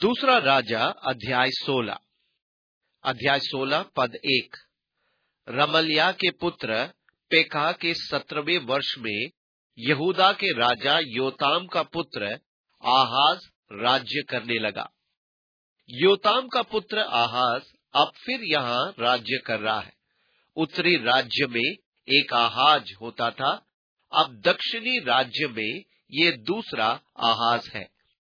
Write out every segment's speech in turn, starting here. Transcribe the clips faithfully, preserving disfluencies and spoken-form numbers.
दूसरा राजा अध्याय सोलह अध्याय सोलह पद एक। रमल्याह के पुत्र पेकह के सत्रहवें वर्ष में यहूदा के राजा योताम का पुत्र आहाज राज्य करने लगा। योताम का पुत्र आहाज अब फिर यहाँ राज्य कर रहा है। उत्तरी राज्य में एक आहाज होता था, अब दक्षिणी राज्य में ये दूसरा आहाज है।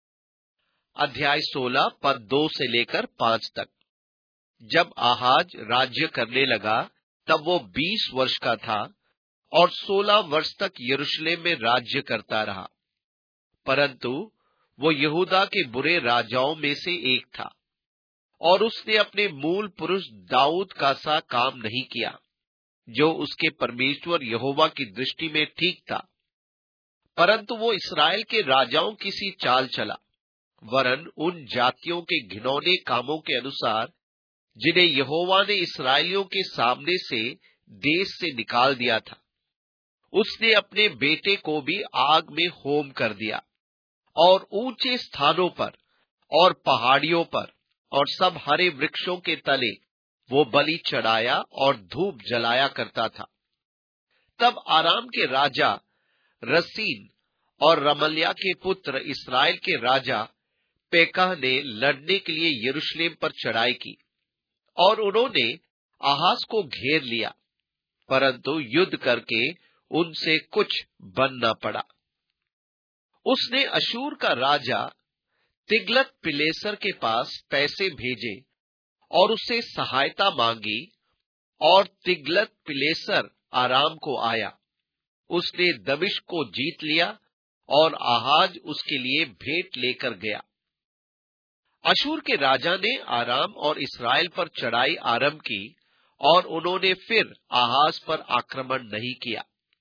अध्याय सोलह पद दो से लेकर पांच तक। जब आहाज राज्य करने लगा तब वो बीस वर्ष का था और सोलह वर्ष तक यरूशलेम में राज्य करता रहा, परंतु वो यहूदा के बुरे राजाओं में से एक था और उसने अपने मूल पुरुष दाऊद का सा काम नहीं किया, जो उसके परमेश्वर यहोवा की दृष्टि में ठीक था। परंतु वो इस्राएल के राजाओं की सी चाल चला, वरन उन जातियों के घिनौने कामों के अनुसार जिन्हें यहोवा ने इस्राएलियों के सामने से देश से निकाल दिया था। उसने अपने बेटे को भी आग में होम कर दिया और ऊंचे स्थानों पर और पहाड़ियों पर और सब हरे वृक्षों के तले वो बलि चढ़ाया और धूप जलाया करता था। तब आराम के राजा रसीन और रमल्याह के पुत्र इस्राएल के राजा पेकह ने लड़ने के लिए यरूशलेम पर चढ़ाई की और उन्होंने आहाज को घेर लिया, परंतु युद्ध करके उनसे कुछ बन न पड़ा। उसने अशूर का राजा तिग्लत पिलेसर के पास पैसे भेजे और उससे सहायता मांगी और तिग्लत पिलेसर आराम को आया। उसने दमिश्क को जीत लिया और आहाज उसके लिए भेंट लेकर गया। अशूर के राजा ने आराम और इस्राएल पर चढ़ाई आरंभ की और उन्होंने फिर आहाज पर आक्रमण नहीं किया।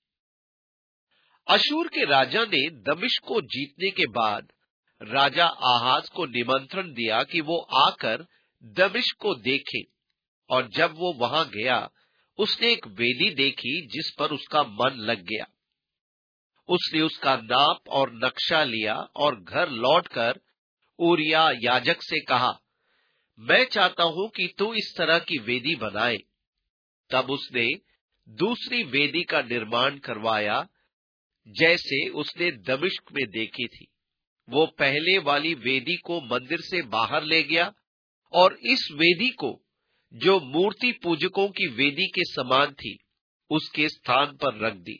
अशूर के राजा ने दमिश्क को जीतने के बाद राजा आहाज को निमंत्रण दिया कि वो आकर दमिश्क को देखे, और जब वो वहां गया उसने एक वेदी देखी जिस पर उसका मन लग गया। उसने उसका नाप और नक्शा लिया और घर लौटकर ऊरिया याजक से कहा, मैं चाहता हूं कि तू इस तरह की वेदी बनाए। तब उसने दूसरी वेदी का निर्माण करवाया जैसे उसने दमिश्क में देखी थी। वो पहले वाली वेदी को मंदिर से बाहर ले गया और इस वेदी को, जो मूर्ति पूजकों की वेदी के समान थी, उसके स्थान पर रख दी।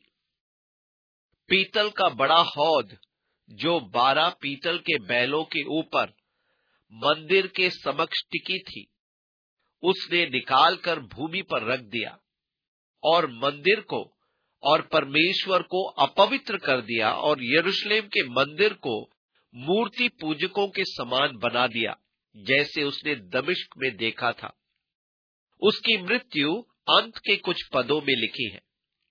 पीतल का बड़ा हौद जो बारह पीतल के बैलों के ऊपर मंदिर के समक्ष टिकी थी, उसने निकालकर भूमि पर रख दिया और मंदिर को और परमेश्वर को अपवित्र कर दिया और यरूशलेम के मंदिर को मूर्ति पूजकों के समान बना दिया, जैसे उसने दमिश्क में देखा था। उसकी मृत्यु अंत के कुछ पदों में लिखी है।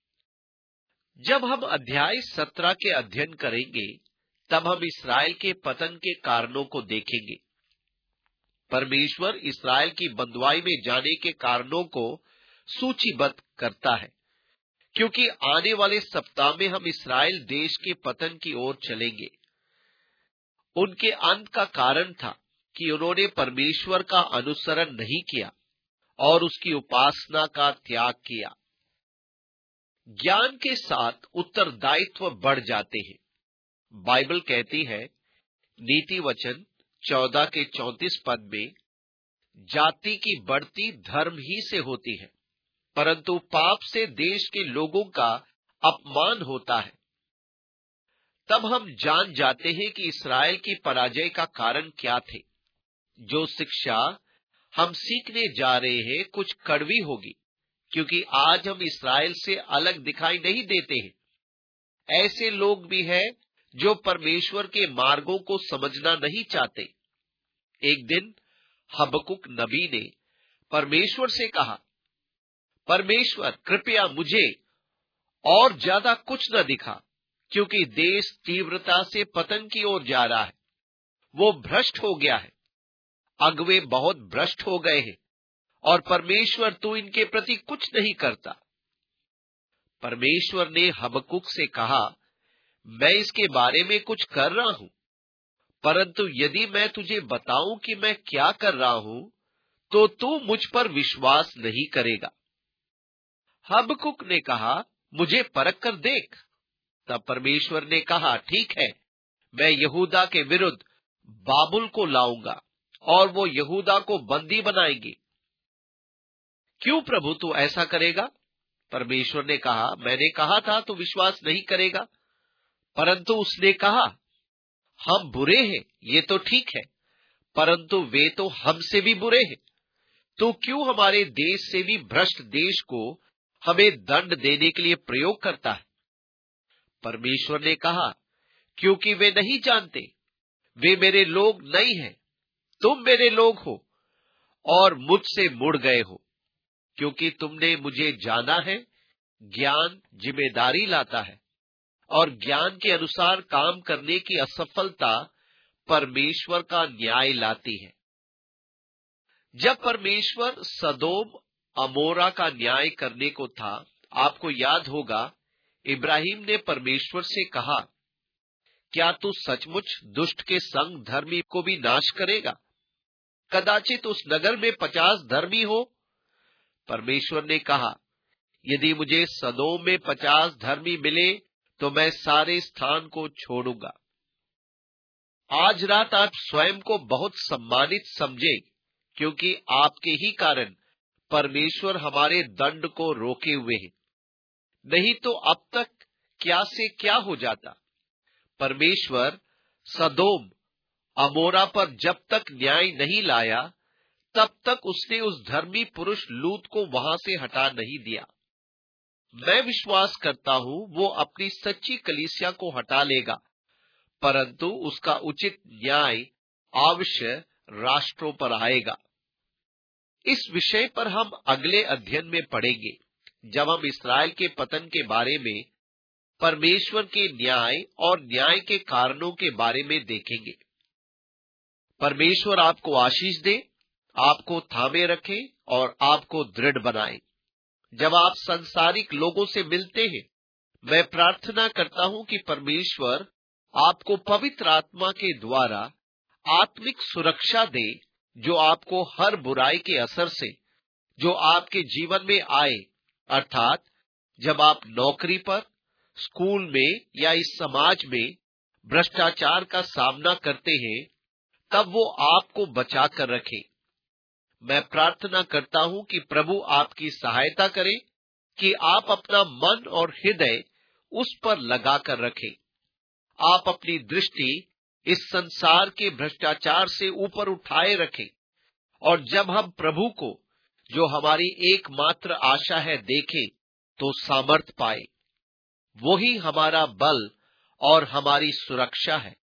जब हम अध्याय सत्रह के अध्ययन करेंगे तब हम इस्राएल के पतन के कारणों को देखेंगे। परमेश्वर इस्राएल की बंधुआई में जाने के कारणों को सूचीबद्ध करता है, क्योंकि आने वाले सप्ताह में हम इस्राएल देश के पतन की ओर चलेंगे। उनके अंत का कारण था कि उन्होंने परमेश्वर का अनुसरण नहीं किया और उसकी उपासना का त्याग किया। ज्ञान के साथ उत्तरदायित्व बढ़ जाते हैं। बाइबल कहती है, नीति वचन चौदह के चौंतीस पद में, जाति की बढ़ती धर्म ही से होती है, परंतु पाप से देश के लोगों का अपमान होता है। तब हम जान जाते हैं कि इस्राएल की पराजय का कारण क्या थे। जो शिक्षा हम सीखने जा रहे हैं कुछ कड़वी होगी, क्योंकि आज हम इस्राएल से अलग दिखाई नहीं देते हैं। ऐसे लोग भी हैं जो परमेश्वर के मार्गों को समझना नहीं चाहते। एक दिन हबक्कुक नबी ने परमेश्वर से कहा, परमेश्वर कृपया मुझे और ज्यादा कुछ न दिखा, क्योंकि देश तीव्रता से पतन की ओर जा रहा है। वो भ्रष्ट हो गया है, अगुवे बहुत भ्रष्ट हो गए हैं और परमेश्वर तू इनके प्रति कुछ नहीं करता। परमेश्वर ने हबक्कुक से कहा, मैं इसके बारे में कुछ कर रहा हूं, परंतु यदि मैं तुझे बताऊं कि मैं क्या कर रहा हूं, तो तू मुझ पर विश्वास नहीं करेगा। हबकुक ने कहा, मुझे परख कर देख। तब परमेश्वर ने कहा, ठीक है, मैं यहूदा के विरुद्ध बाबुल को लाऊंगा और वो यहूदा को बंदी बनाएंगे। क्यों प्रभु तू ऐसा करेगा? परमेश्वर ने कहा, मैंने कहा था तू विश्वास नहीं करेगा। परंतु उसने कहा, हम बुरे हैं, ये तो ठीक है, परंतु वे तो हमसे भी बुरे हैं। तो क्यों हमारे देश से भी भ्रष्ट देश को हमें दंड देने के लिए प्रयोग करता है? परमेश्वर ने कहा, क्योंकि वे नहीं जानते, वे मेरे लोग नहीं हैं, तुम मेरे लोग हो और मुझसे मुड़ गए हो, क्योंकि तुमने मुझे जाना है। ज्ञान जिम्मेदारी लाता है और ज्ञान के अनुसार काम करने की असफलता परमेश्वर का न्याय लाती है। जब परमेश्वर सदोम अमोरा का न्याय करने को था, आपको याद होगा, इब्राहिम ने परमेश्वर से कहा, क्या तू सचमुच दुष्ट के संग धर्मी को भी नाश करेगा? कदाचित उस नगर में पचास धर्मी हो। परमेश्वर ने कहा, यदि मुझे सदोम में पचास धर्मी मिले तो मैं सारे स्थान को छोड़ूंगा। आज रात आप स्वयं को बहुत सम्मानित समझे, क्योंकि आपके ही कारण परमेश्वर हमारे दंड को रोके हुए है। नहीं तो अब तक क्या से क्या हो जाता। परमेश्वर सदोम अमोरा पर जब तक न्याय नहीं लाया, तब तक उसने उस धर्मी पुरुष लूत को वहां से हटा नहीं दिया। मैं विश्वास करता हूं वो अपनी सच्ची कलीसिया को हटा लेगा, परंतु उसका उचित न्याय अवश्य राष्ट्रों पर आएगा। इस विषय पर हम अगले अध्ययन में पढ़ेंगे, जब हम इस्राएल के पतन के बारे में, परमेश्वर के न्याय और न्याय के कारणों के बारे में देखेंगे। परमेश्वर आपको आशीष दे, आपको थामे रखे और आपको दृढ़ बनाए। जब आप संसारिक लोगों से मिलते हैं, मैं प्रार्थना करता हूं कि परमेश्वर आपको पवित्र आत्मा के द्वारा आत्मिक सुरक्षा दे, जो आपको हर बुराई के असर से जो आपके जीवन में आए, अर्थात जब आप नौकरी पर, स्कूल में या इस समाज में भ्रष्टाचार का सामना करते हैं, तब वो आपको बचा कर रखे। मैं प्रार्थना करता हूं कि प्रभु आपकी सहायता करे कि आप अपना मन और हृदय उस पर लगा कर रखें। आप अपनी दृष्टि इस संसार के भ्रष्टाचार से ऊपर उठाए रखें, और जब हम प्रभु को, जो हमारी एकमात्र आशा है, देखें तो सामर्थ पाए। वही हमारा बल और हमारी सुरक्षा है।